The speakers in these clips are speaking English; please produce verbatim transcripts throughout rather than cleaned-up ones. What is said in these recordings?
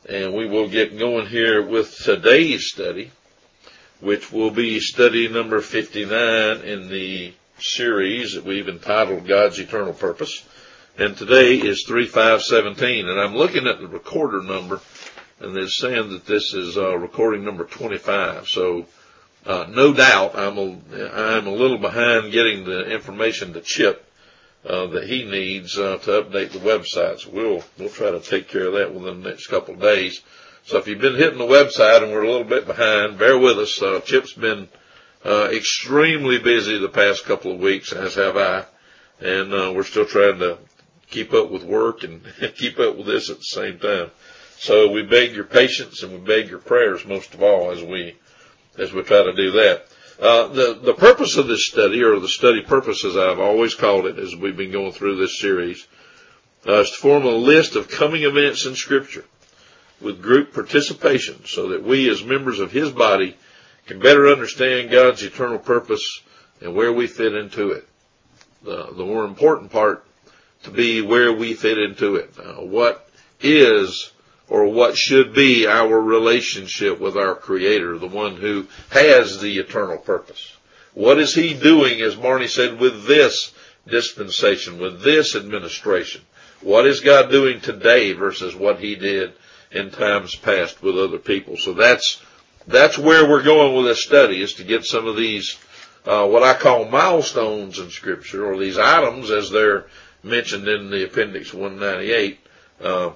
And we will get going here with today's study, which will be study number fifty-nine in the series that we've entitled God's Eternal Purpose. And today is three five seventeen. And I'm looking at the recorder number, and it's saying that this is uh, recording number twenty-five. So uh, no doubt I'm a, I'm a little behind getting the information to Chip Uh, that he needs uh, to update the website. So we'll we'll try to take care of that within the next couple of days. So if you've been hitting the website and we're a little bit behind, bear with us. Uh, Chip's been uh, extremely busy the past couple of weeks, as have I, and uh, we're still trying to keep up with work and keep up with this at the same time. So we beg your patience and we beg your prayers most of all as we as we try to do that. Uh, the, the purpose of this study, or the study purpose as I've always called it as we've been going through this series, uh, is to form a list of coming events in Scripture with group participation so that we as members of His body can better understand God's eternal purpose and where we fit into it. The, the more important part to be where we fit into it. Uh, what is or what should be our relationship with our Creator, the one who has the eternal purpose. What is He doing, as Barney said, with this dispensation, with this administration? What is God doing today versus what He did in times past with other people? So that's that's where we're going with this study, is to get some of these, uh, what I call milestones in Scripture, or these items as they're mentioned in the Appendix one ninety-eight, uh,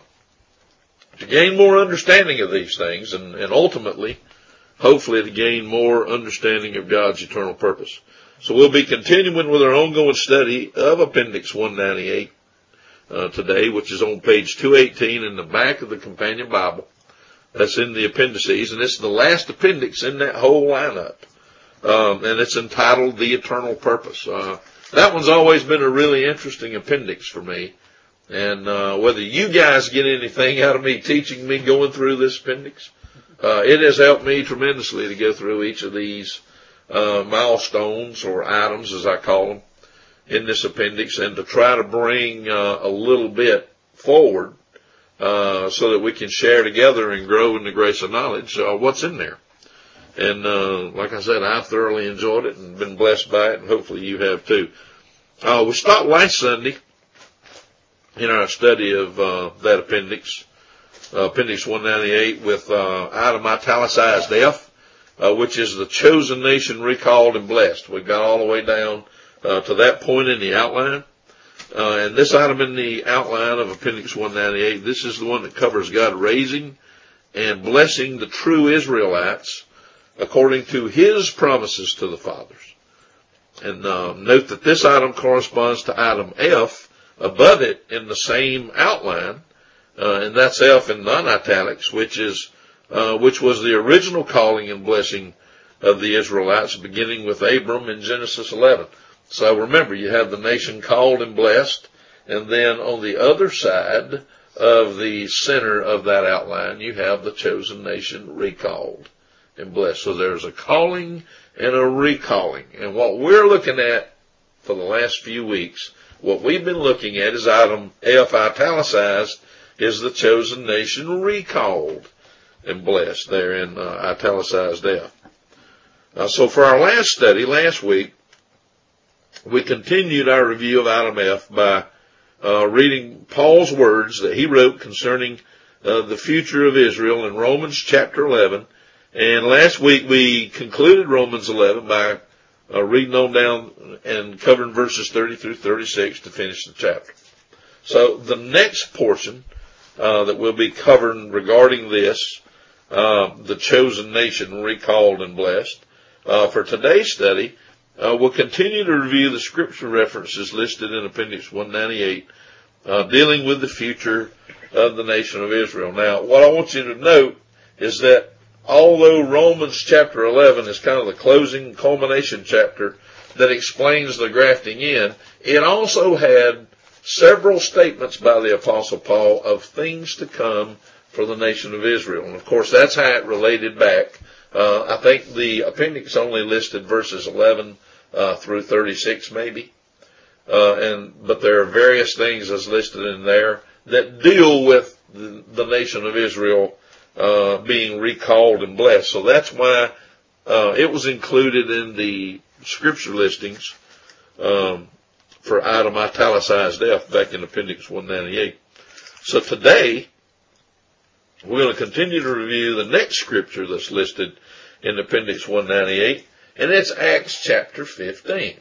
to gain more understanding of these things, and, and ultimately, hopefully, to gain more understanding of God's eternal purpose. So we'll be continuing with our ongoing study of Appendix one ninety-eight uh, today, which is on page two eighteen in the back of the Companion Bible. That's in the appendices, and it's the last appendix in that whole lineup. Um, and it's entitled The Eternal Purpose. Uh, that one's always been a really interesting appendix for me. And uh, whether you guys get anything out of me teaching me going through this appendix, uh, it has helped me tremendously to go through each of these uh, milestones, or items as I call them, in this appendix, and to try to bring uh, a little bit forward uh, so that we can share together and grow in the grace of knowledge uh, what's in there. And uh, like I said, I've thoroughly enjoyed it and been blessed by it, and hopefully you have too. Uh, we stopped last Sunday in our study of uh, that appendix, uh, Appendix one ninety-eight, with uh, item italicized F, uh, which is the chosen nation recalled and blessed. We got all the way down uh, to that point in the outline. Uh, and this item in the outline of Appendix one ninety-eight, this is the one that covers God raising and blessing the true Israelites according to His promises to the fathers. And uh, note that this item corresponds to item F above it in the same outline, uh, and that's F in non-italics, which is, uh, which was the original calling and blessing of the Israelites, beginning with Abram in Genesis eleven. So remember, you have the nation called and blessed, and then on the other side of the center of that outline, you have the chosen nation recalled and blessed. So there's a calling and a recalling. And what we're looking at for the last few weeks, what we've been looking at is item F italicized, is the chosen nation recalled and blessed, there in uh, italicized F. Uh, so for our last study, last week, we continued our review of item F by uh, reading Paul's words that he wrote concerning uh, the future of Israel in Romans chapter eleven. And last week we concluded Romans eleven by Uh, reading on down and covering verses thirty through thirty-six to finish the chapter. So the next portion uh, that we'll be covering regarding this, uh, the chosen nation recalled and blessed, uh, for today's study, uh, we'll continue to review the scripture references listed in Appendix one ninety-eight, uh, dealing with the future of the nation of Israel. Now, what I want you to note is that although Romans chapter eleven is kind of the closing culmination chapter that explains the grafting in, it also had several statements by the Apostle Paul of things to come for the nation of Israel. And of course, that's how it related back. Uh, I think the appendix only listed verses eleven uh, through thirty-six maybe. Uh, and, but there are various things as listed in there that deal with the, the nation of Israel uh, being recalled and blessed. So that's why uh, it was included in the scripture listings um, for item italicized F back in Appendix one ninety-eight. So today, we're going to continue to review the next scripture that's listed in Appendix one ninety-eight, and it's Acts chapter fifteen.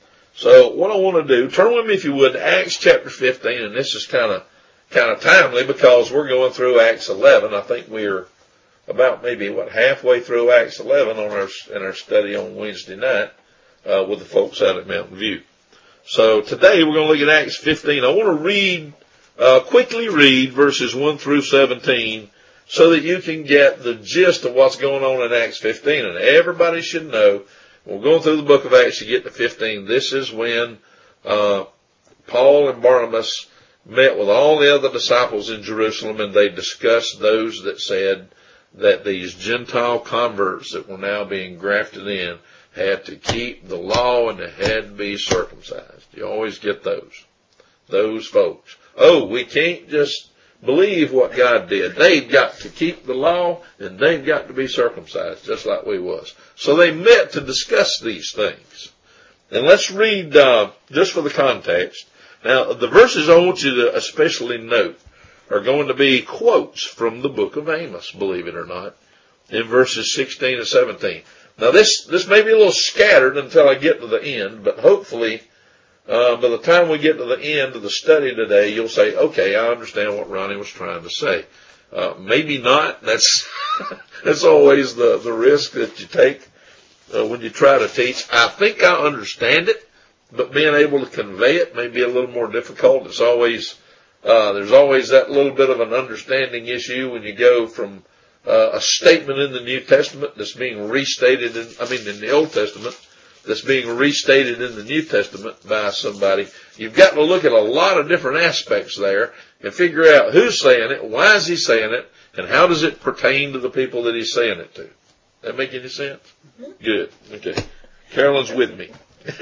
So what I want to do, turn with me if you would to Acts chapter fifteen, and this is kind of kind of timely because we're going through Acts eleven. I think we're about maybe what halfway through Acts eleven on our in our study on Wednesday night uh, with the folks out at Mountain View. So today we're going to look at Acts fifteen. I want to read uh, quickly read verses one through seventeen so that you can get the gist of what's going on in Acts fifteen, and everybody should know. We're going through the book of Acts, you get to fifteen. This is when uh, Paul and Barnabas met with all the other disciples in Jerusalem, and they discussed those that said that these Gentile converts that were now being grafted in had to keep the law and they had to be circumcised. You always get those, those folks. Oh, we can't just believe what God did. They've got to keep the law and they've got to be circumcised just like we was. So they met to discuss these things. And let's read, uh, just for the context. Now, the verses I want you to especially note are going to be quotes from the book of Amos, believe it or not, in verses sixteen and seventeen. Now this, this may be a little scattered until I get to the end, but hopefully Uh, by the time we get to the end of the study today, you'll say, okay, I understand what Ronnie was trying to say. Uh, maybe not. That's, that's always the, the risk that you take, uh, when you try to teach. I think I understand it, but being able to convey it may be a little more difficult. It's always, uh, there's always that little bit of an understanding issue when you go from, uh, a statement in the New Testament that's being restated in, I mean, in the Old Testament, that's being restated in the New Testament by somebody. You've got to look at a lot of different aspects there and figure out who's saying it, why is he saying it, and how does it pertain to the people that he's saying it to. That make any sense? Mm-hmm. Good. Okay. Carolyn's with me.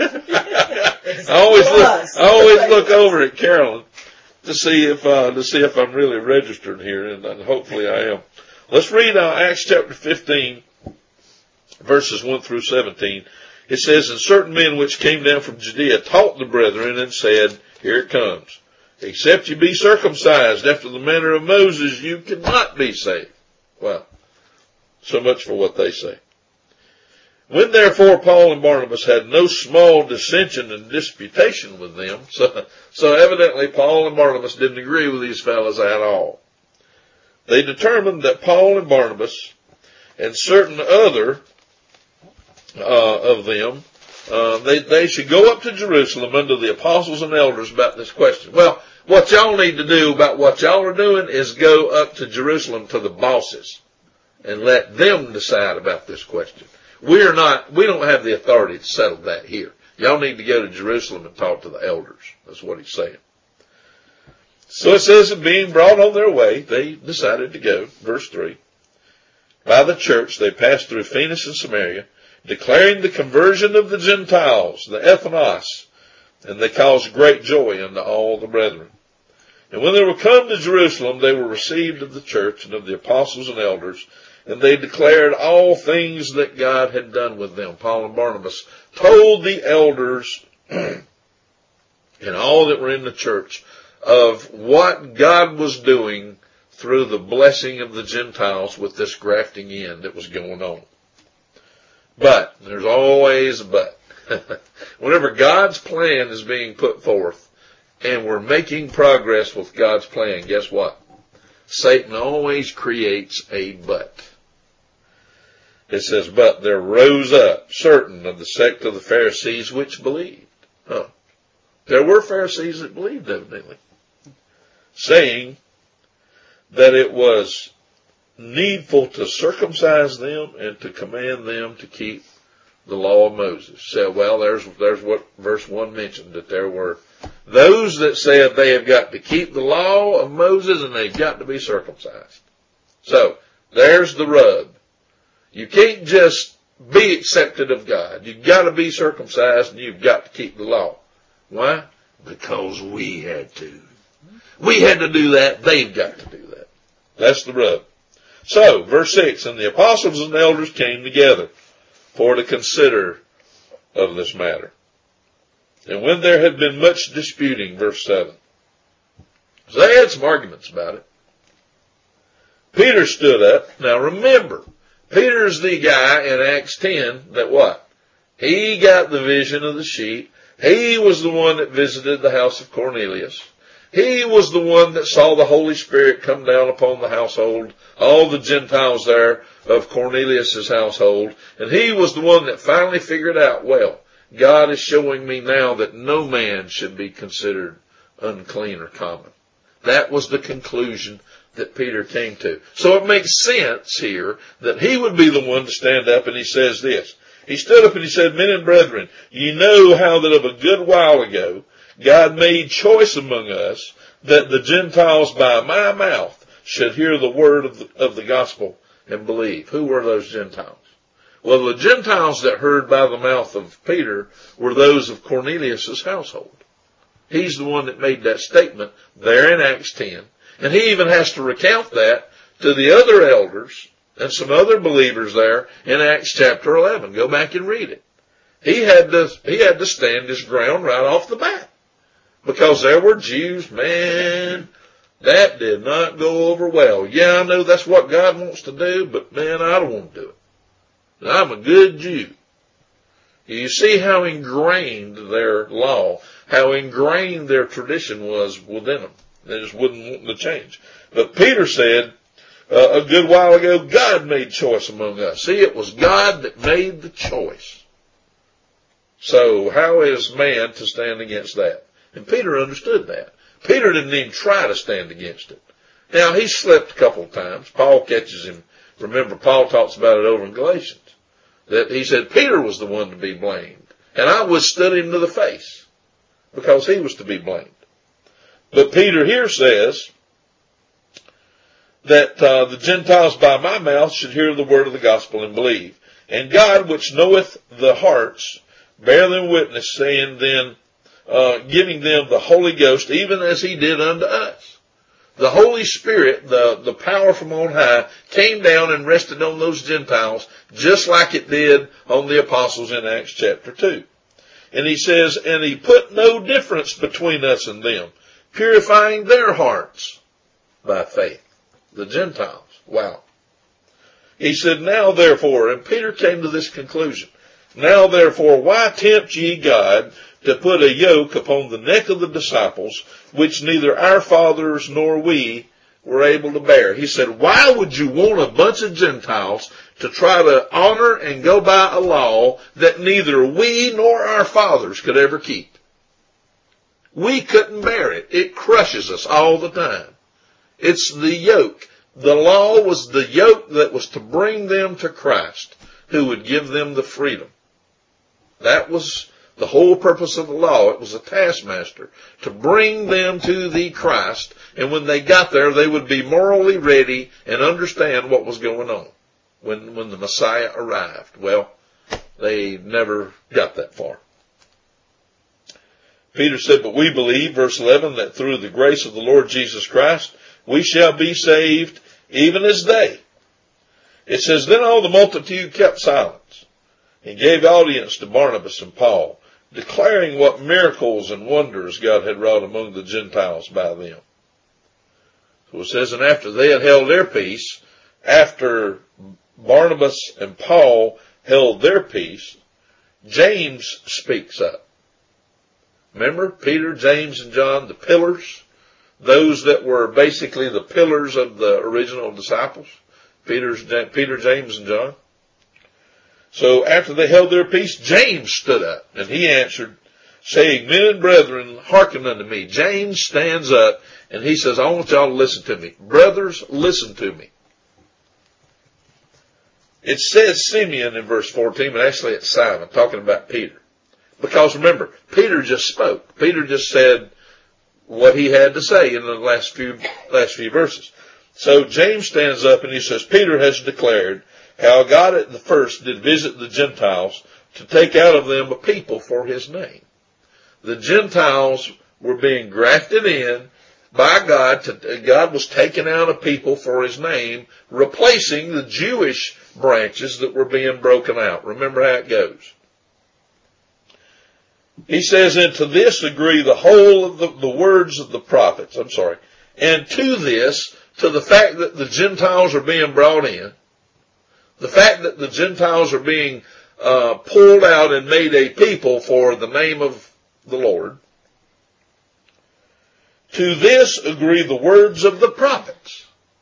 I always look, I always look over at Carolyn to see if, uh, to see if I'm really registered here, and, and hopefully I am. Let's read uh, Acts chapter fifteen, verses one through seventeen. It says, and certain men which came down from Judea taught the brethren and said, here it comes. Except you be circumcised after the manner of Moses, you cannot be saved. Well, so much for what they say. When therefore Paul and Barnabas had no small dissension and disputation with them, so, so evidently Paul and Barnabas didn't agree with these fellows at all. They determined that Paul and Barnabas and certain other Uh, of them, uh, they, they should go up to Jerusalem unto the apostles and elders about this question. Well, what y'all need to do about what y'all are doing is go up to Jerusalem to the bosses and let them decide about this question. We're not, we don't have the authority to settle that here. Y'all need to go to Jerusalem and talk to the elders. That's what he's saying. So it says, being brought on their way, they decided to go. Verse three. By the church, they passed through Phoenix and Samaria, declaring the conversion of the Gentiles, the ethnos, and they caused great joy unto all the brethren. And when they were come to Jerusalem, they were received of the church and of the apostles and elders, and they declared all things that God had done with them. Paul and Barnabas told the elders and all that were in the church of what God was doing through the blessing of the Gentiles with this grafting in that was going on. But, there's always a but. Whenever God's plan is being put forth and we're making progress with God's plan, guess what? Satan always creates a but. It says, but there rose up certain of the sect of the Pharisees which believed. Huh. There were Pharisees that believed, evidently, saying that it was needful to circumcise them and to command them to keep the law of Moses. So, well, there's, there's what verse one mentioned, that there were those that said they have got to keep the law of Moses and they've got to be circumcised. So, there's the rub. You can't just be accepted of God. You've got to be circumcised and you've got to keep the law. Why? Because we had to. We had to do that. They've got to do that. That's the rub. So, verse six, and the apostles and elders came together for to consider of this matter. And when there had been much disputing, verse seven. So they had some arguments about it. Peter stood up. Now remember, Peter's the guy in Acts ten that what? He got the vision of the sheep. He was the one that visited the house of Cornelius. He was the one that saw the Holy Spirit come down upon the household, all the Gentiles there of Cornelius' household. And he was the one that finally figured out, well, God is showing me now that no man should be considered unclean or common. That was the conclusion that Peter came to. So it makes sense here that he would be the one to stand up, and he says this. He stood up and he said, men and brethren, ye know how that of a good while ago God made choice among us that the Gentiles by my mouth should hear the word of the, of the gospel and believe. Who were those Gentiles? Well, the Gentiles that heard by the mouth of Peter were those of Cornelius' household. He's the one that made that statement there in Acts ten. And he even has to recount that to the other elders and some other believers there in Acts chapter eleven. Go back and read it. He had to, he had to stand his ground right off the bat. Because there were Jews, man, that did not go over well. Yeah, I know that's what God wants to do, but man, I don't want to do it. I'm a good Jew. You see how ingrained their law, how ingrained their tradition was within them. They just wouldn't want to change. But Peter said, uh, a good while ago, God made choice among us. See, it was God that made the choice. So how is man to stand against that? And Peter understood that. Peter didn't even try to stand against it. Now, he slipped a couple of times. Paul catches him. Remember, Paul talks about it over in Galatians. That he said Peter was the one to be blamed. And I withstood him to the face. Because he was to be blamed. But Peter here says that uh, the Gentiles by my mouth should hear the word of the gospel and believe. And God, which knoweth the hearts, bear them witness, saying then, uh, giving them the Holy Ghost, even as he did unto us. The Holy Spirit, the, the power from on high, came down and rested on those Gentiles, just like it did on the apostles in Acts chapter two. And he says, and he put no difference between us and them, purifying their hearts by faith. The Gentiles. Wow. He said, now therefore, and Peter came to this conclusion, now therefore, why tempt ye God to put a yoke upon the neck of the disciples, which neither our fathers nor we were able to bear? He said, why would you want a bunch of Gentiles to try to honor and go by a law that neither we nor our fathers could ever keep? We couldn't bear it. It crushes us all the time. It's the yoke. The law was the yoke that was to bring them to Christ, who would give them the freedom. That was the whole purpose of the law. It was a taskmaster to bring them to the Christ, and when they got there, they would be morally ready and understand what was going on when, when the Messiah arrived. Well, they never got that far. Peter said, but we believe, verse eleven, that through the grace of the Lord Jesus Christ, we shall be saved, even as they. It says, then all the multitude kept silence and gave audience to Barnabas and Paul, declaring what miracles and wonders God had wrought among the Gentiles by them. So it says, and after they had held their peace, after Barnabas and Paul held their peace, James speaks up. Remember, Peter, James, and John, the pillars, those that were basically the pillars of the original disciples, Peter's, Peter, James, and John. So after they held their peace, James stood up, and he answered, saying, men and brethren, hearken unto me. James stands up, and he says, I want y'all to listen to me. Brothers, listen to me. It says Simeon in verse fourteen, but actually it's Simon, talking about Peter. Because remember, Peter just spoke. Peter just said what he had to say in the last few, last few verses. So James stands up and he says, Peter has declared how God at the first did visit the Gentiles to take out of them a people for his name. The Gentiles were being grafted in by God. To, God was taking out a people for his name, replacing the Jewish branches that were being broken out. Remember how it goes. He says, and to this agree the whole of the, the words of the prophets. I'm sorry. And to this, to the fact that the Gentiles are being brought in, the fact that the Gentiles are being uh, pulled out and made a people for the name of the Lord, to this agree the words of the prophets.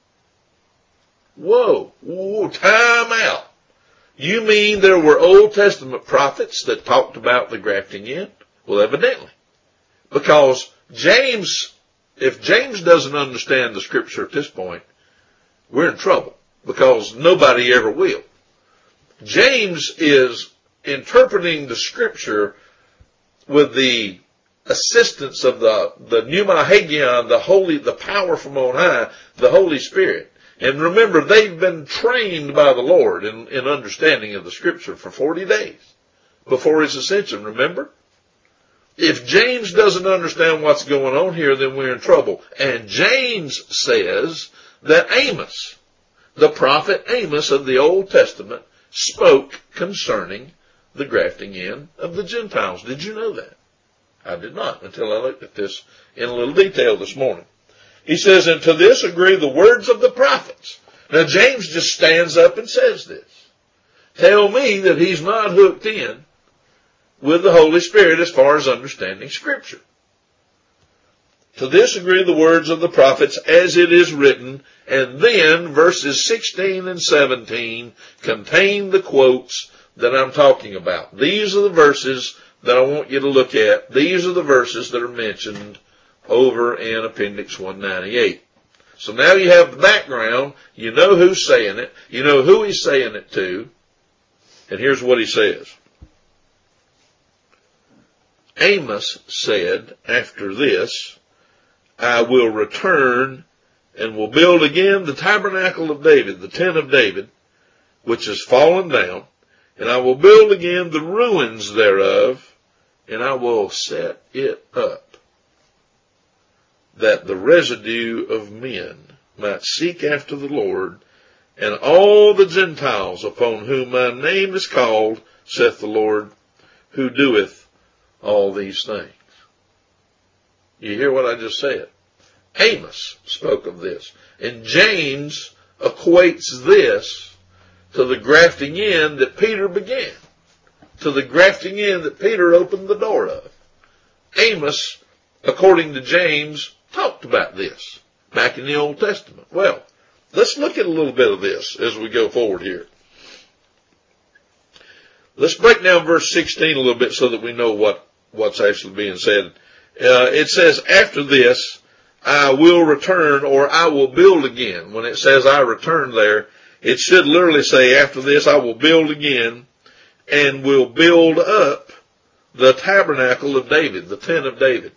Whoa, whoa, time out. You mean there were Old Testament prophets that talked about the grafting in? Well, evidently. Because James, if James doesn't understand the scripture at this point, we're in trouble. Because nobody ever will. James is interpreting the scripture with the assistance of the, the pneuma hagion, the holy, the power from on high, the Holy Spirit. And remember, they've been trained by the Lord in, in understanding of the scripture for forty days before his ascension, remember? If James doesn't understand what's going on here, then we're in trouble. And James says that Amos, the prophet Amos of the Old Testament, spoke concerning the grafting in of the Gentiles. Did you know that? I did not until I looked at this in a little detail this morning. He says, and to this agree the words of the prophets. Now James just stands up and says this. Tell me that he's not hooked in with the Holy Spirit as far as understanding Scripture. To this agree the words of the prophets as it is written, and then verses sixteen and seventeen contain the quotes that I'm talking about. These are the verses that I want you to look at. These are the verses that are mentioned over in Appendix one ninety-eight. So now you have the background, you know who's saying it, you know who he's saying it to, and here's what he says. Amos said, after this, I will return and will build again the tabernacle of David, the tent of David, which has fallen down, and I will build again the ruins thereof, and I will set it up, that the residue of men might seek after the Lord, and all the Gentiles upon whom my name is called, saith the Lord, who doeth all these things. You hear what I just said? Amos spoke of this. And James equates this to the grafting in that Peter began, to the grafting in that Peter opened the door of. Amos, according to James, talked about this back in the Old Testament. Well, let's look at a little bit of this as we go forward here. Let's break down verse sixteen a little bit so that we know what, what's actually being said. Uh, it says, after this, I will return, or I will build again. When it says I return there, it should literally say, after this, I will build again, and will build up the tabernacle of David, the tent of David.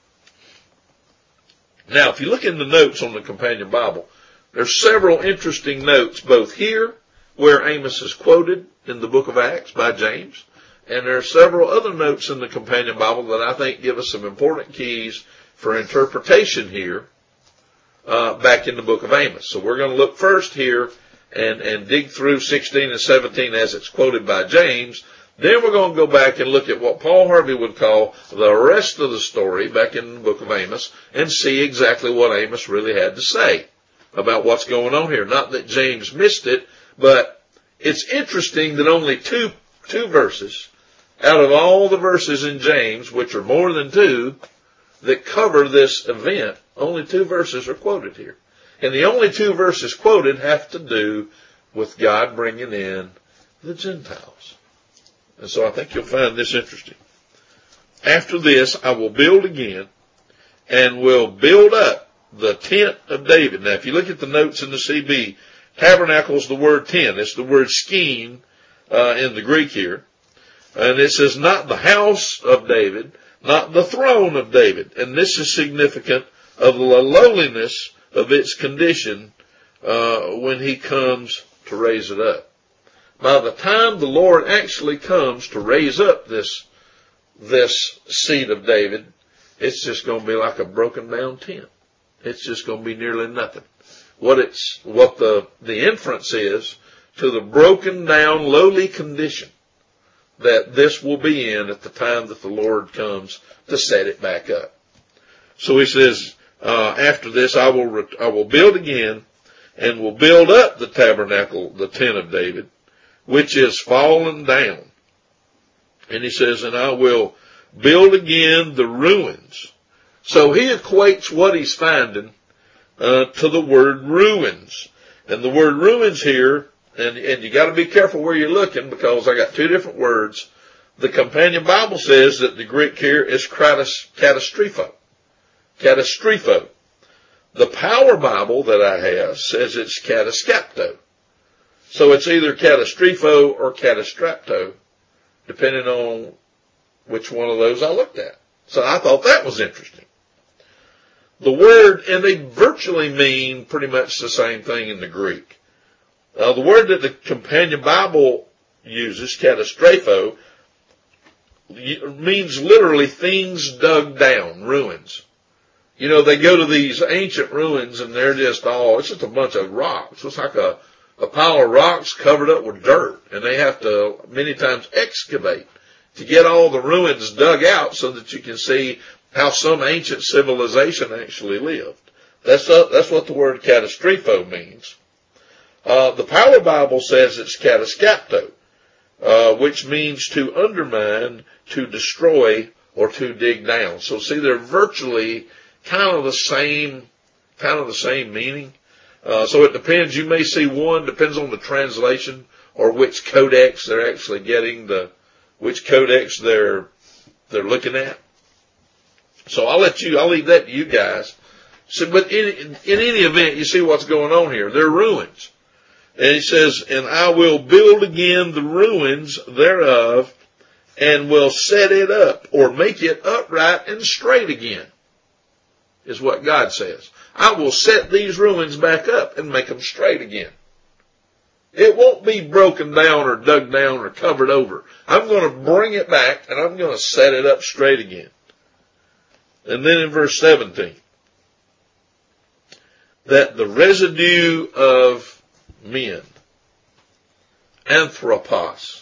Now, if you look in the notes on the Companion Bible, there's several interesting notes, both here, where Amos is quoted in the book of Acts by James, and there are several other notes in the Companion Bible that I think give us some important keys for interpretation here, uh, back in the book of Amos. So we're going to look first here and, and dig through sixteen and seventeen as it's quoted by James. Then we're going to go back and look at what Paul Harvey would call the rest of the story back in the book of Amos and see exactly what Amos really had to say about what's going on here. Not that James missed it, but it's interesting that only two, two verses out of all the verses in James, which are more than two, that cover this event, only two verses are quoted here. And the only two verses quoted have to do with God bringing in the Gentiles. And so I think you'll find this interesting. After this, I will build again and will build up the tent of David. Now, if you look at the notes in the C B, tabernacle is the word tent. It's the word scheme uh, in the Greek here. And it says not the house of David, not the throne of David. And this is significant of the lowliness of its condition uh, when he comes to raise it up. By the time the Lord actually comes to raise up this, this seed of David, it's just going to be like a broken down tent. It's just going to be nearly nothing. What it's, what the, the inference is to the broken down, lowly condition that this will be in at the time that the Lord comes to set it back up. So he says, uh, after this I will, re- I will build again and will build up the tabernacle, the tent of David, which is fallen down. And he says, and I will build again the ruins. So he equates what he's finding uh, to the word ruins. And the word ruins here, and, and you got to be careful where you're looking because I got two different words. The Companion Bible says that the Greek here is katastrepho. Katastrepho. The Power Bible that I have says it's kataskapto. So it's either katastrepho or katastrapto, depending on which one of those I looked at. So I thought that was interesting. The word, and they virtually mean pretty much the same thing in the Greek. Uh, the word that the Companion Bible uses, katastrepho, means literally things dug down, ruins. You know, they go to these ancient ruins and they're just all, it's just a bunch of rocks. It's like a, a pile of rocks covered up with dirt. And they have to many times excavate to get all the ruins dug out so that you can see how some ancient civilization actually lived. That's, a, that's what the word katastrepho means. Uh, the Power Bible says it's kataskapto, uh, which means to undermine, to destroy, or to dig down. So see, they're virtually kind of the same, kind of the same meaning. Uh, so it depends. You may see one, depends on the translation or which codex they're actually getting, the, which codex they're, they're looking at. So I'll let you, I'll leave that to you guys. So, but in, in any event, you see what's going on here. They're ruins. And he says, and I will build again the ruins thereof and will set it up or make it upright and straight again, is what God says. I will set these ruins back up and make them straight again. It won't be broken down or dug down or covered over. I'm going to bring it back and I'm going to set it up straight again. And then in verse seventeen, that the residue of men, anthropos,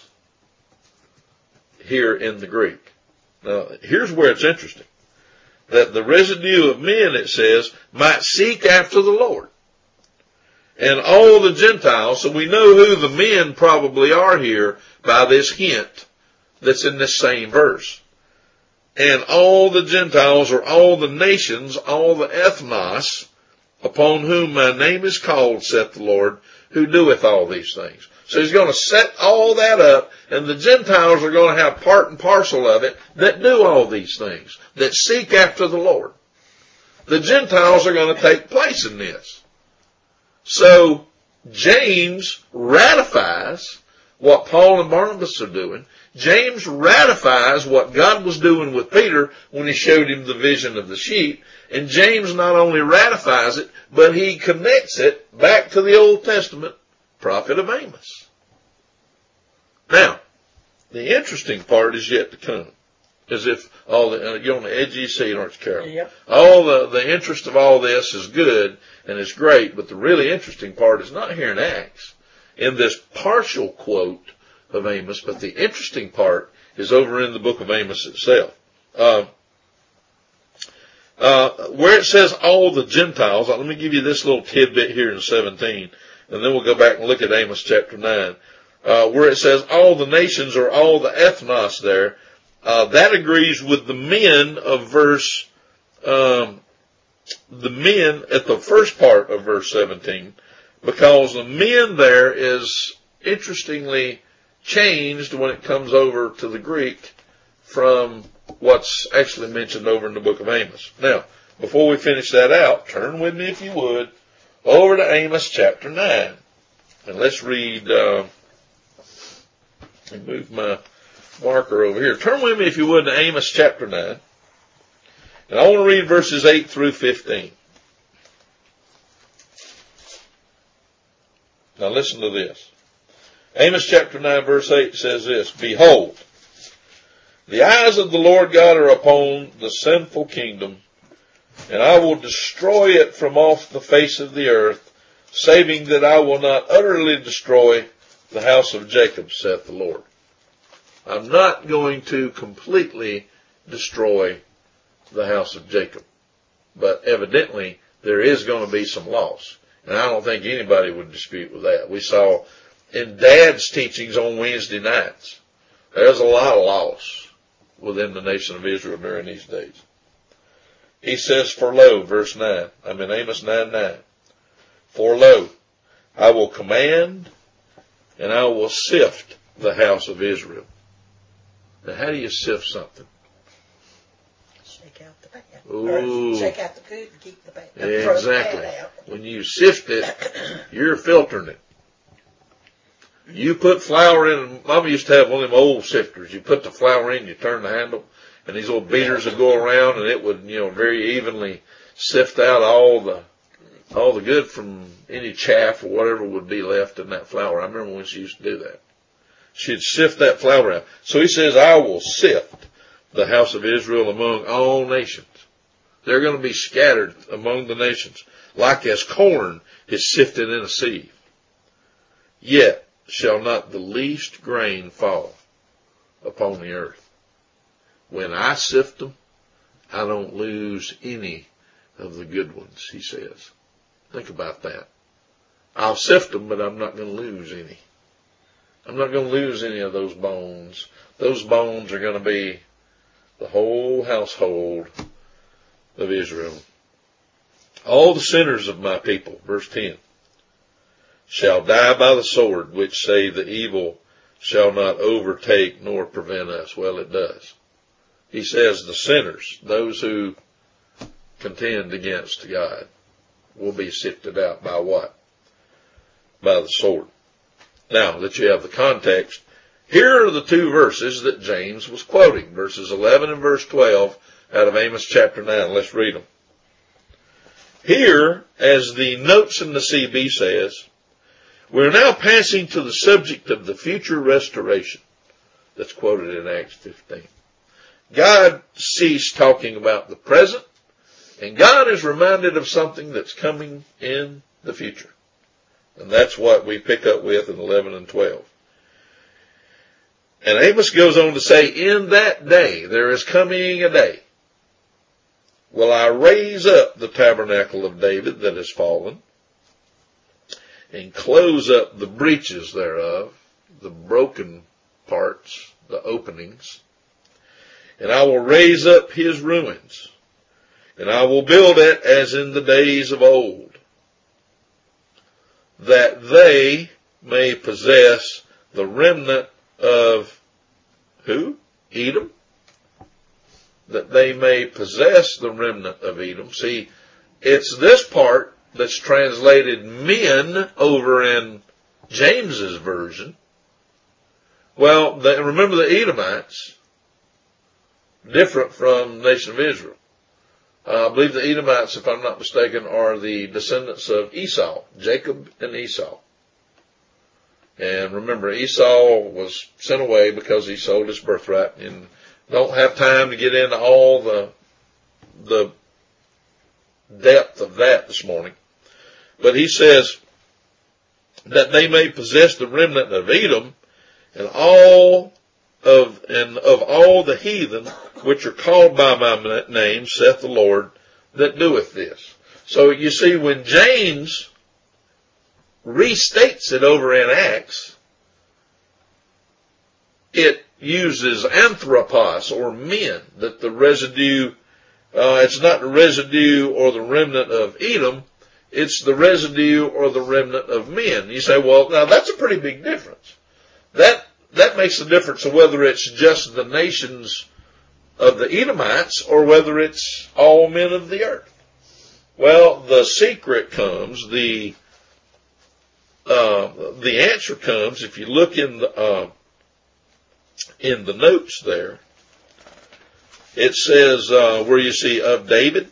here in the Greek. Now, here's where it's interesting. That the residue of men, it says, might seek after the Lord. And all the Gentiles, so we know who the men probably are here by this hint that's in this same verse. And all the Gentiles, or all the nations, all the ethnos, upon whom my name is called, saith the Lord, who doeth all these things. So he's going to set all that up, and the Gentiles are going to have part and parcel of it that do all these things, that seek after the Lord. The Gentiles are going to take place in this. So James ratifies what Paul and Barnabas are doing. James ratifies what God was doing with Peter when he showed him the vision of the sheep. And James not only ratifies it, but he connects it back to the Old Testament prophet of Amos. Now, the interesting part is yet to come. As if all the, uh, you're on the edge of your seat, aren't you, Carol? Yep. All the, the interest of all this is good and it's great, but the really interesting part is not here in Acts, in this partial quote of Amos, but the interesting part is over in the book of Amos itself. Uh, uh, where it says all the Gentiles, let me give you this little tidbit here in seventeen, and then we'll go back and look at Amos chapter nine. Uh, where it says all the nations or all the ethnos there, uh, that agrees with the men of verse, um, the men at the first part of verse seventeen, because the men there is interestingly changed when it comes over to the Greek from what's actually mentioned over in the book of Amos. Now, before we finish that out, turn with me, if you would, over to Amos chapter nine. And let's read, uh, and move my marker over here. Turn with me, if you would, to Amos chapter nine. And I want to read verses eight through fifteen. Now listen to this. Amos chapter nine verse eight says this, Behold, the eyes of the Lord God are upon the sinful kingdom and I will destroy it from off the face of the earth, saving that I will not utterly destroy the house of Jacob, saith the Lord. I'm not going to completely destroy the house of Jacob, but evidently there is going to be some loss, and I don't think anybody would dispute with that. We saw in Dad's teachings on Wednesday nights, there's a lot of loss within the nation of Israel during these days. He says, for lo, verse nine, I'm in Amos nine nine, for lo, I will command and I will sift the house of Israel. Now, how do you sift something? Shake out the bad. Ooh. Shake out the good and keep the bad. Exactly. The bad out. When you sift it, you're filtering it. You put flour in, Mama used to have one of them old sifters. You put the flour in, you turn the handle, and these little beaters would go around, and it would, you know, very evenly sift out all the, all the good from any chaff or whatever would be left in that flour. I remember when she used to do that. She'd sift that flour out. So he says, I will sift the house of Israel among all nations. They're going to be scattered among the nations, like as corn is sifted in a sieve. Yet shall not the least grain fall upon the earth. When I sift them, I don't lose any of the good ones, he says. Think about that. I'll sift them, but I'm not going to lose any. I'm not going to lose any of those bones. Those bones are going to be the whole household of Israel. All the sinners of my people, verse ten, shall die by the sword, which say the evil shall not overtake nor prevent us. Well, it does. He says the sinners, those who contend against God, will be sifted out by what? By the sword. Now that you have the context, here are the two verses that James was quoting, verses eleven and verse twelve out of Amos chapter nine. Let's read them. Here, as the notes in the C B says, we're now passing to the subject of the future restoration that's quoted in Acts fifteen. God ceased talking about the present, and God is reminded of something that's coming in the future. And that's what we pick up with in eleven and twelve. And Amos goes on to say, in that day, there is coming a day, will I raise up the tabernacle of David that is fallen, and close up the breaches thereof, the broken parts, the openings, and I will raise up his ruins, and I will build it as in the days of old, that they may possess the remnant of who? Edom? That they may possess the remnant of Edom. See, it's this part that's translated men over in James's version. Well, the, remember the Edomites, different from the nation of Israel. Uh, I believe the Edomites, if I'm not mistaken, are the descendants of Esau, Jacob and Esau. And remember, Esau was sent away because he sold his birthright, and don't have time to get into all the, the depth of that this morning. But he says that they may possess the remnant of Edom and all of, and of all the heathen which are called by my name, saith the Lord, that doeth this. So you see, when James restates it over in Acts, it uses anthropos, or men, that the residue, uh, it's not the residue or the remnant of Edom, it's the residue or the remnant of men. You say, well, now that's a pretty big difference. That, that makes the difference of whether it's just the nations of the Edomites or whether it's all men of the earth. Well, the secret comes, the Uh, the answer comes if you look in the, uh, in the notes there. It says, uh, where you see of David.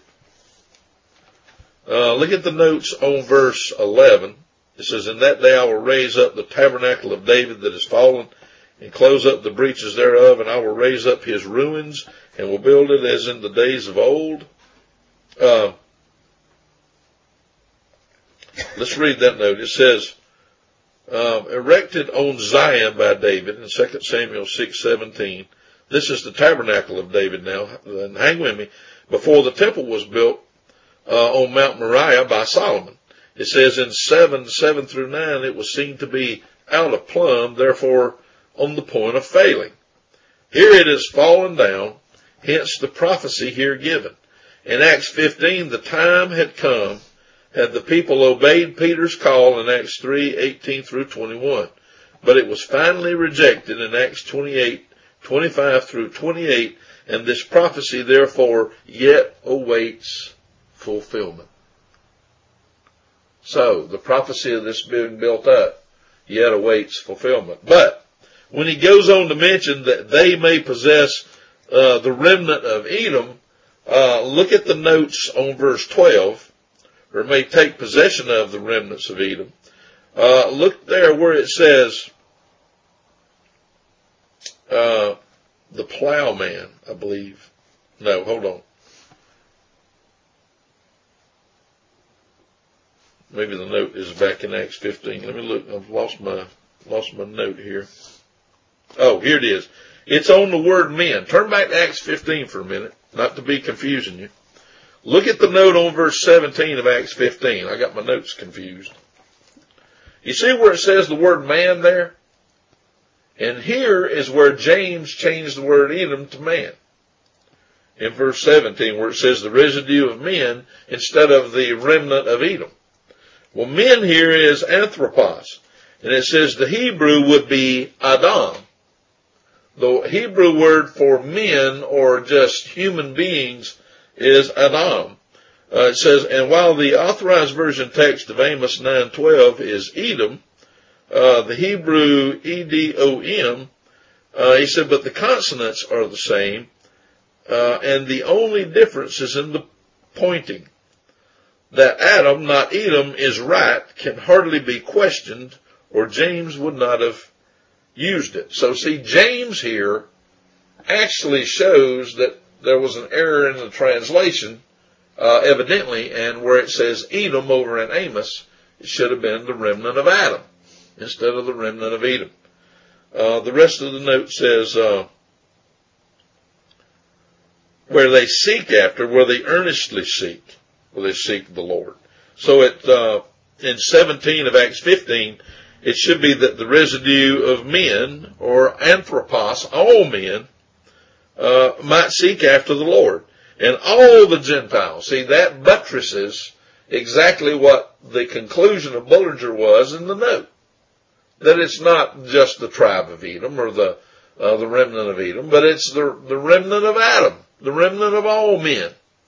Uh, look at the notes on verse eleven. It says, in that day I will raise up the tabernacle of David that is fallen, and close up the breaches thereof, and I will raise up his ruins, and will build it as in the days of old. Uh, let's read that note. It says, um, erected on Zion by David in Second Samuel six seventeen. This is the tabernacle of David now. And hang with me. Before the temple was built uh, on Mount Moriah by Solomon. It says in seven, seven through nine, it was seen to be out of plumb, therefore on the point of failing. Here it is fallen down, hence the prophecy here given. In Acts fifteen, the time had come, had the people obeyed Peter's call in Acts three, eighteen through twenty-one. But it was finally rejected in Acts twenty-eight, twenty-five through twenty-eight, and this prophecy therefore yet awaits fulfillment. So, the prophecy of this being built up yet awaits fulfillment. But, when he goes on to mention that they may possess uh, the remnant of Edom, uh, look at the notes on verse twelve, or may take possession of the remnants of Edom. Uh, look there where it says, uh, the plowman, I believe. No, hold on. Maybe the note is back in Acts fifteen. Let me look. I've lost my, lost my note here. Oh, here it is. It's on the word men. Turn back to Acts fifteen for a minute, not to be confusing you. Look at the note on verse seventeen of Acts fifteen. I got my notes confused. You see where it says the word man there? And here is where James changed the word Edom to man. In verse seventeen, where it says the residue of men instead of the remnant of Edom. Well, men here is anthropos. And it says the Hebrew would be Adam. The Hebrew word for men or just human beings is Adam. Uh, it says, and while the authorized version text of Amos nine twelve is Edom, uh, the Hebrew E D O M, uh, he said, but the consonants are the same, uh, and the only difference is in the pointing. That Adam, not Edom, is right can hardly be questioned, or James would not have used it. So see, James here actually shows that there was an error in the translation, uh, evidently, and where it says Edom over in Amos, it should have been the remnant of Adam instead of the remnant of Edom. Uh, the rest of the note says, uh, where they seek after, where they earnestly seek, where they seek the Lord. So it, uh, in seventeen of Acts fifteen, it should be that the residue of men, or anthropos, all men, uh, might seek after the Lord. And all the Gentiles. See, that buttresses exactly what the conclusion of Bullinger was in the note. That it's not just the tribe of Edom, or the, uh, the remnant of Edom, but it's the, the remnant of Adam, the remnant of all men.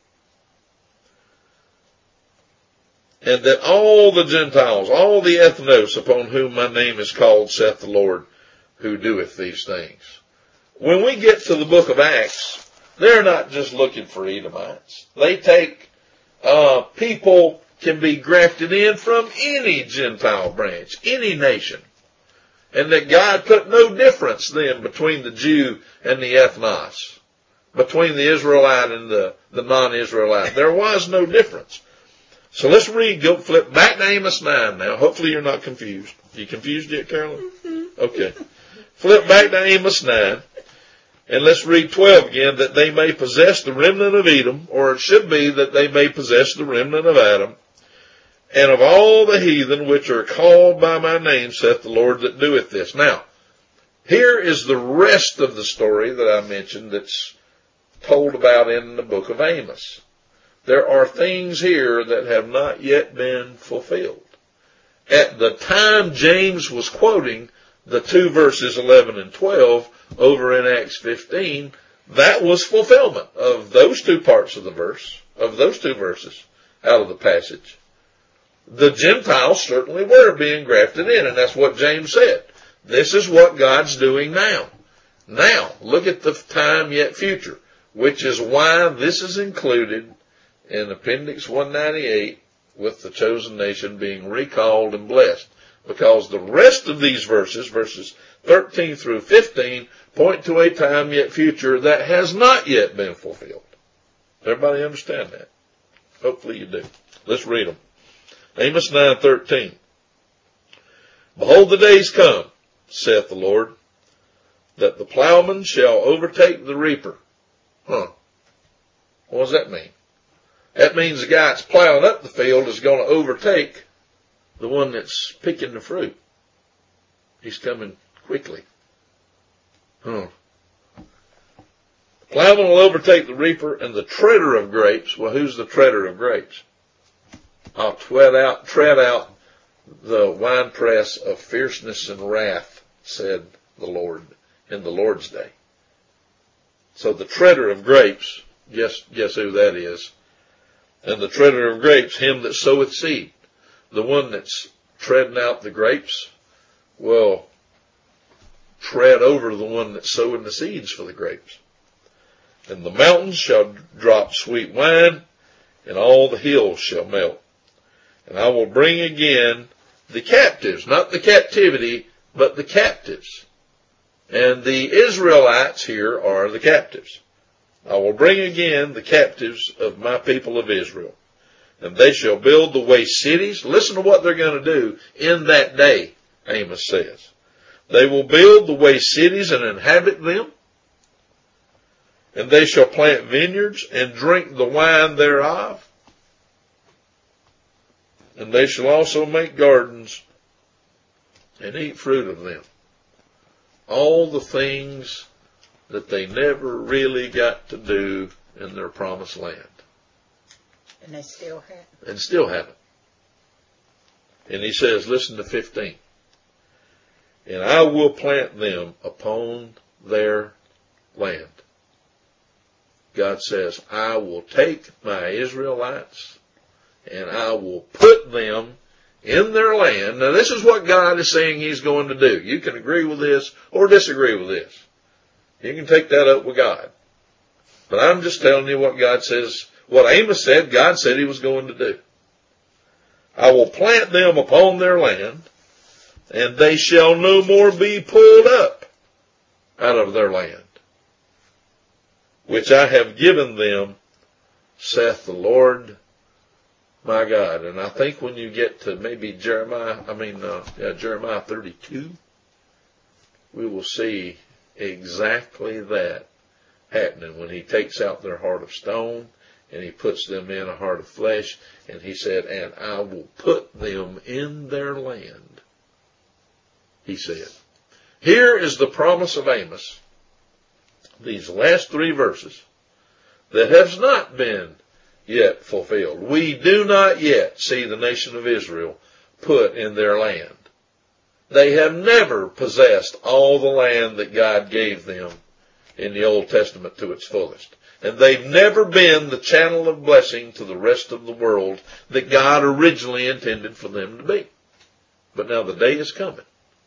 And that all the Gentiles, all the ethnos upon whom my name is called, saith the Lord, who doeth these things. When we get to the book of Acts, they're not just looking for Edomites. They take, uh, people can be grafted in from any Gentile branch, any nation. And that God put no difference then between the Jew and the ethnos, between the Israelite and the, the non-Israelite. There was no difference. So let's read, go flip back to Amos nine now. Hopefully you're not confused. You confused yet, Carolyn? Mm-hmm. Okay. Flip back to Amos nine. And let's read twelve again, that they may possess the remnant of Edom, or it should be that they may possess the remnant of Adam, and of all the heathen which are called by my name, saith the Lord that doeth this. Now, here is the rest of the story that I mentioned that's told about in the book of Amos. There are things here that have not yet been fulfilled. At the time James was quoting the two verses eleven and twelve over in Acts fifteen, that was fulfillment of those two parts of the verse, of those two verses out of the passage. The Gentiles certainly were being grafted in, and that's what James said. This is what God's doing now. Now, look at the time yet future, which is why this is included in Appendix one ninety-eight with the chosen nation being recalled and blessed. Because the rest of these verses, verses thirteen through fifteen, point to a time yet future that has not yet been fulfilled. Everybody understand that? Hopefully you do. Let's read them. Amos nine thirteen. Behold, the days come, saith the Lord, that the plowman shall overtake the reaper. Huh. What does that mean? That means the guy that's plowing up the field is going to overtake the one that's picking the fruit. He's coming quickly. Huh. The plowman will overtake the reaper, and the treader of grapes. Well, who's the treader of grapes? I'll tread out, tread out the winepress of fierceness and wrath, said the Lord, in the Lord's day. So the treader of grapes, guess, guess who that is? And the treader of grapes, him that soweth seed. The one that's treading out the grapes will tread over the one that's sowing the seeds for the grapes. And the mountains shall drop sweet wine, and all the hills shall melt. And I will bring again the captives, not the captivity, but the captives. And the Israelites here are the captives. I will bring again the captives of my people of Israel. And they shall build the waste cities. Listen to what they're going to do in that day, Amos says. They will build the waste cities and inhabit them. And they shall plant vineyards and drink the wine thereof. And they shall also make gardens and eat fruit of them. All the things that they never really got to do in their promised land. And they still haven't. And still haven't. And he says, listen to fifteen. And I will plant them upon their land. God says, I will take my Israelites and I will put them in their land. Now this is what God is saying he's going to do. You can agree with this or disagree with this. You can take that up with God. But I'm just telling you what God says, what Amos said, God said he was going to do. I will plant them upon their land, and they shall no more be pulled up out of their land, which I have given them, saith the Lord my God. And I think when you get to maybe Jeremiah, I mean, uh, yeah, Jeremiah thirty-two, we will see exactly that happening when he takes out their heart of stone and he puts them in a heart of flesh. And he said, and I will put them in their land, he said. Here is the promise of Amos, these last three verses, that has not been yet fulfilled. We do not yet see the nation of Israel put in their land. They have never possessed all the land that God gave them in the Old Testament to its fullest. And they've never been the channel of blessing to the rest of the world that God originally intended for them to be. But now the day is coming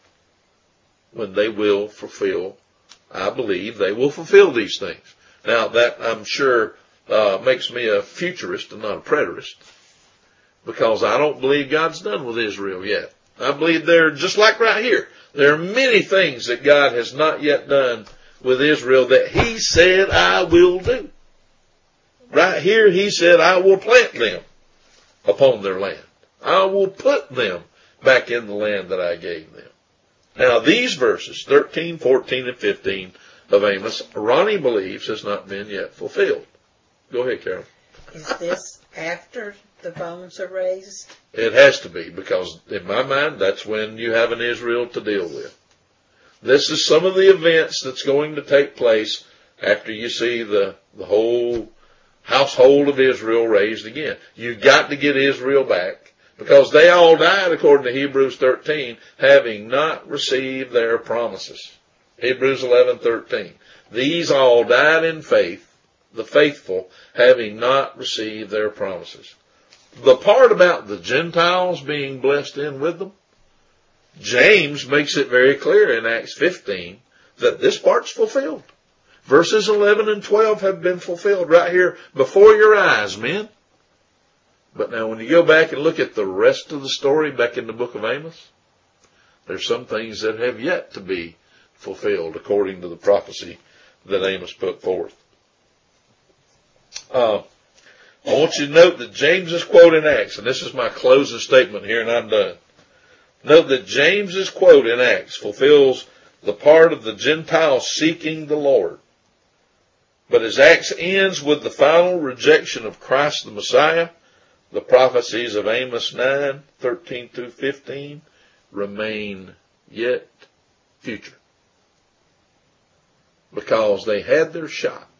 when they will fulfill, I believe they will fulfill these things. Now that I'm sure uh, makes me a futurist and not a preterist, because I don't believe God's done with Israel yet. I believe they're just like right here. There are many things that God has not yet done with Israel that he said, I will do. Right here, he said, I will plant them upon their land. I will put them back in the land that I gave them. Now, these verses, thirteen, fourteen, and fifteen of Amos, Ronnie believes has not been yet fulfilled. Go ahead, Carol. Is this after the bones are raised? It has to be, because in my mind, that's when you have an Israel to deal with. This is some of the events that's going to take place after you see the, the whole household of Israel raised again. You've got to get Israel back, because they all died, according to Hebrews thirteen, having not received their promises. Hebrews eleven thirteen. These all died in faith, the faithful, having not received their promises. The part about the Gentiles being blessed in with them, James makes it very clear in Acts fifteen that this part's fulfilled. Verses eleven and twelve have been fulfilled right here before your eyes, men. But now when you go back and look at the rest of the story back in the book of Amos, there's some things that have yet to be fulfilled according to the prophecy that Amos put forth. Uh, I want you to note that James's quote in Acts, and this is my closing statement here, and I'm done. Note that James's quote in Acts fulfills the part of the Gentiles seeking the Lord. But as Acts ends with the final rejection of Christ the Messiah, the prophecies of Amos nine, thirteen through fifteen remain yet future. Because they had their shot.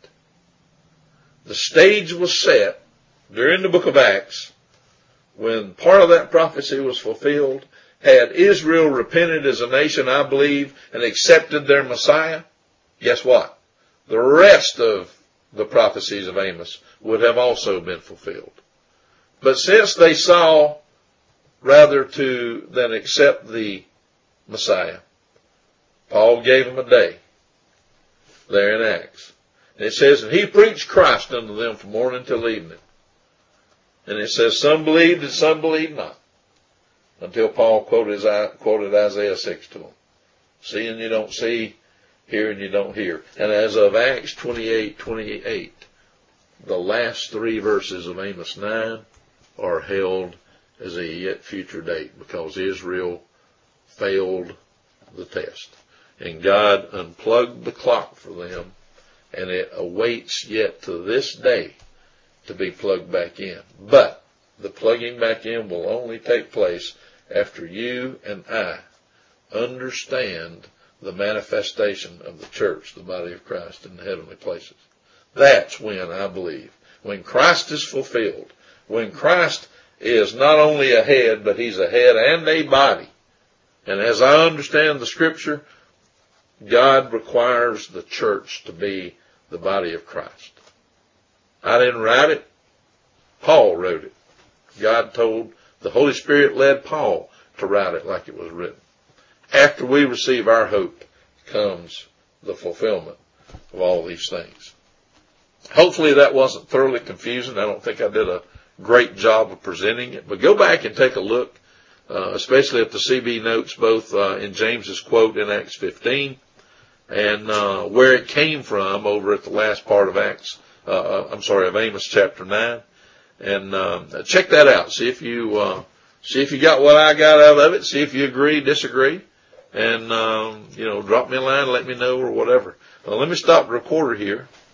The stage was set during the book of Acts when part of that prophecy was fulfilled. Had Israel repented as a nation, I believe, and accepted their Messiah, guess what? The rest of the prophecies of Amos would have also been fulfilled. But since they saw rather to than accept the Messiah, Paul gave them a day there in Acts. And it says, and he preached Christ unto them from morning till evening. And it says, some believed and some believed not. Until Paul quoted, quoted Isaiah six to them. Seeing you don't see, hearing you don't hear. And as of Acts twenty-eight twenty-eight, the last three verses of Amos nine are held as a yet future date because Israel failed the test. And God unplugged the clock for them, and it awaits yet to this day to be plugged back in. But the plugging back in will only take place after you and I understand the manifestation of the church, the body of Christ in the heavenly places. That's when I believe, when Christ is fulfilled, when Christ is not only a head, but he's a head and a body. And as I understand the scripture, God requires the church to be the body of Christ. I didn't write it. Paul wrote it. God told, the Holy Spirit led Paul to write it like it was written. After we receive our hope comes the fulfillment of all these things. Hopefully that wasn't thoroughly confusing. I don't think I did a great job of presenting it, but go back and take a look, uh, especially at the C B notes, both uh, in James's quote in Acts fifteen and uh, where it came from over at the last part of Acts, uh, I'm sorry, of Amos chapter nine. And um, check that out. See if you uh, see if you got what I got out of it. See if you agree, disagree, and um, you know, drop me a line, let me know, or whatever. Well, let me stop the recorder here.